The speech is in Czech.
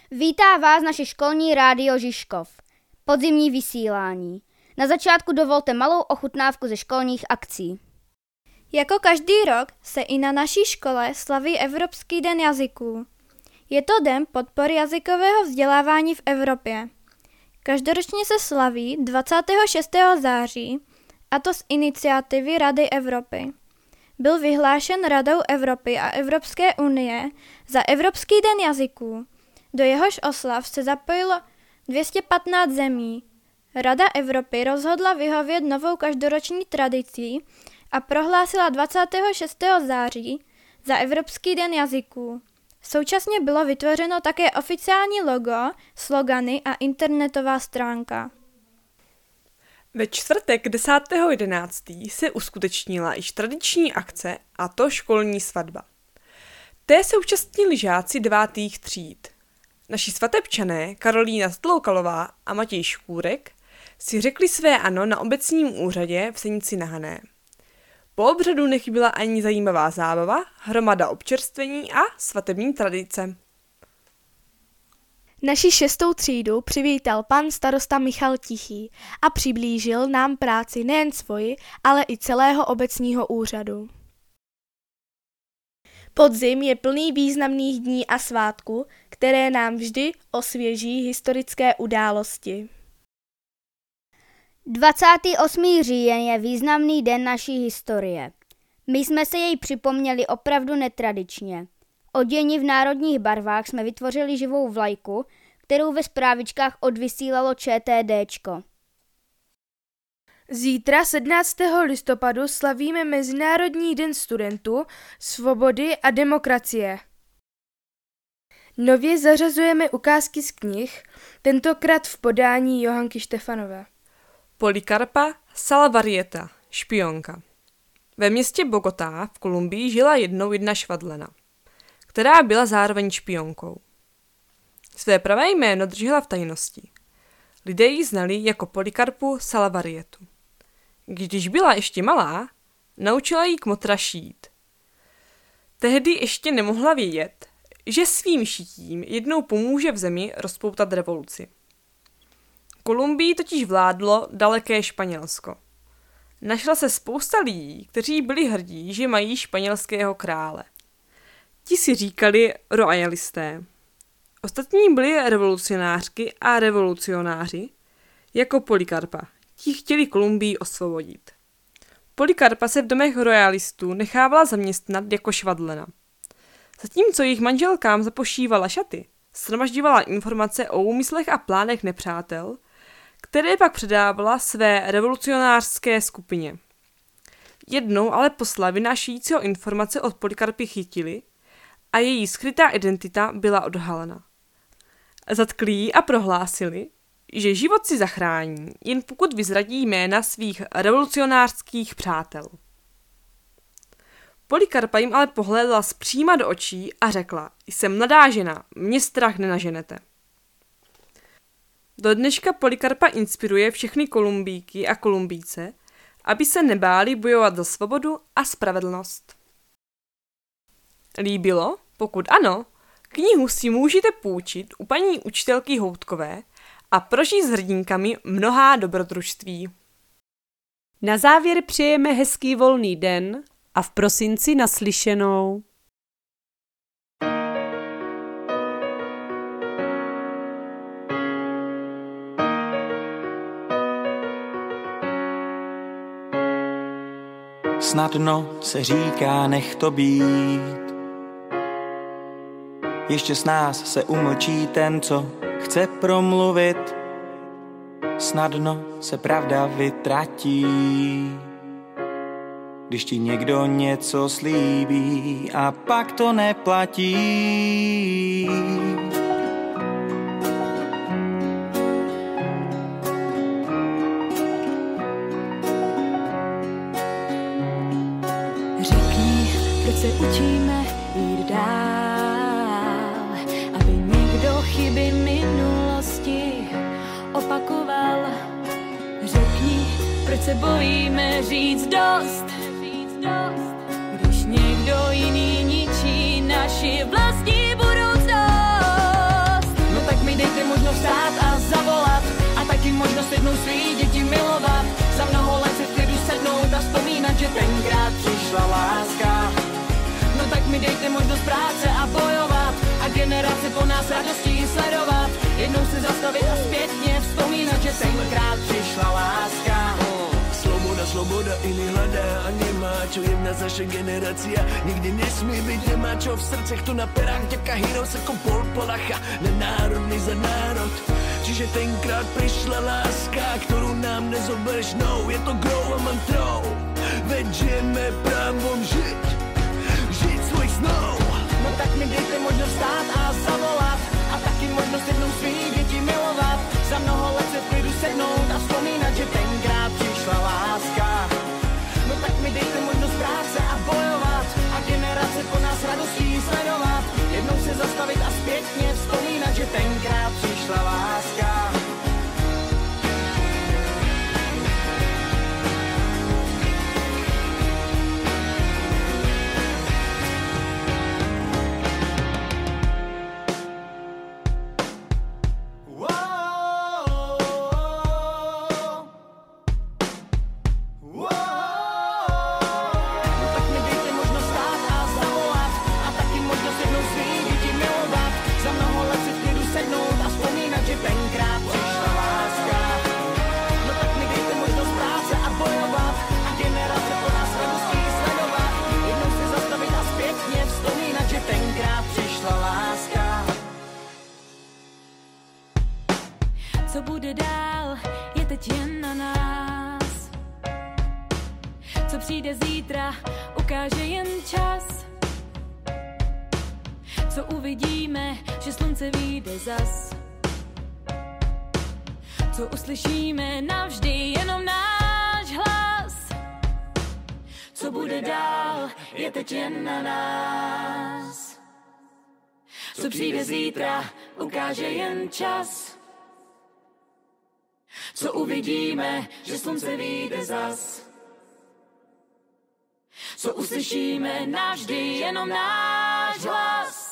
Vítá vás naše školní rádio Žižkov. Podzimní vysílání. Na začátku dovolte malou ochutnávku ze školních akcí. Jako každý rok se i na naší škole slaví Evropský den jazyků. Je to den podpory jazykového vzdělávání v Evropě. Každoročně se slaví 26. září, a to z iniciativy Rady Evropy. Byl vyhlášen Radou Evropy a Evropské unie za Evropský den jazyků. Do jehož oslav se zapojilo 215 zemí. Rada Evropy rozhodla vyhovět novou každoroční tradicí a prohlásila 26. září za Evropský den jazyků. Současně bylo vytvořeno také oficiální logo, slogany a internetová stránka. Ve čtvrtek 10.11. se uskutečnila již tradiční akce, a to školní svatba. Té se účastnili žáci 9. tříd. Naši svatebčané Karolína Stloukalová a Matěj Škůrek si řekli své ano na obecním úřadě v Senici na Hané. Po obřadu nechyběla ani zajímavá zábava, hromada občerstvení a svatební tradice. Naši 6. třídu přivítal pan starosta Michal Tichý a přiblížil nám práci nejen svoji, ale i celého obecního úřadu. Podzim je plný významných dní a svátků, které nám vždy osvěží historické události. 28. říjen je významný den naší historie. My jsme se jej připomněli opravdu netradičně. Oděni v národních barvách jsme vytvořili živou vlajku, kterou ve zprávičkách odvysílalo ČTDčko. Zítra 17. listopadu slavíme Mezinárodní den studentů, svobody a demokracie. Nově zařazujeme ukázky z knih, tentokrát v podání Johanky Štefanové. Polikarpa Salavarieta, špionka. Ve městě Bogotá v Kolumbii žila jednou jedna švadlena, která byla zároveň špionkou. Své pravé jméno držela v tajnosti. Lidé ji znali jako Polikarpu Salavarietu. Když byla ještě malá, naučila jí kmotra šít. Tehdy ještě nemohla vědět, že svým šitím jednou pomůže v zemi rozpoutat revoluci. Kolumbii totiž vládlo daleké Španělsko. Našla se spousta lidí, kteří byli hrdí, že mají španělského krále. Ti si říkali royalisté. Ostatní byli revolucionářky a revolucionáři, jako Polikarpa. Ti chtěli Kolumbii osvobodit. Polikarpa se v domech royalistů nechávala zaměstnat jako švadlena. Zatímco jejich manželkám zapošívala šaty, shromažďovala informace o úmyslech a plánech nepřátel, které pak předávala své revolucionářské skupině. Jednou ale posla vynášejícího informace od Polikarpy chytili a její skrytá identita byla odhalena. Zatkli ji a prohlásili, že život si zachrání, jen pokud vyzradí jména svých revolucionářských přátel. Polikarpa jim ale pohlédla zpříma do očí a řekla: jsem mladá žena, mě strach nenaženete. Do dneška Polikarpa inspiruje všechny Kolumbíky a Kolumbíce, aby se nebáli bojovat za svobodu a spravedlnost. Líbilo? Pokud ano, knihu si můžete půjčit u paní učitelky Houtkové a prožít s hrdinkami mnohá dobrodružství. Na závěr přejeme hezký volný den a v prosinci naslyšenou. Snadno se říká, nech to být. Ještě s nás se umlčí ten, co chce promluvit. Snadno se pravda vytratí, když ti někdo něco slíbí a pak to neplatí. Řekni, proč se učíme jít dál, aby někdo chyby minulosti opakoval. Řekni, proč se bojíme říct dost, když někdo jiný ničí naši vlastní budoucnost. No dejte možnost práce a bojovat a generace po nás radostí sledovat. Jednou se zastavit a zpětně vzpomínat, že tenkrát přišla láska. Sloboda iný hľadá a nemá čo, jedna z naša generácia nikdy nesmí byť, nemá čo v srdcech, tu na perách ďaká heroes ako Pol Polacha, na národný za národ. Čiže tenkrát prišla láska, ktorú nám nezobereš, no, je to grow a mantrou, veď žijeme právom žiť svojich snov. No tak mi dejte možnost stát a zavolat a taky možnost jednou svých dětí milovat. Za mnoho let se v klidu sednout a vzpomínat, že tenkrát přišla láska. No tak mi dejte možnost práce a bojovat a generace po nás radostí sledovat. Jednou se zastavit a zpětně vzpomínat, že tenkrát přišla láska. Co bude dál, je teď jen na nás. Co přijde zítra, ukáže jen čas. Co uvidíme, že slunce vyjde zas. Co uslyšíme navždy, jenom náš hlas. Co bude dál, je teď jen na nás. Co přijde zítra, ukáže jen čas. Co uvidíme, že slunce vyjde zas. Co uslyšíme navždy, jenom náš hlas.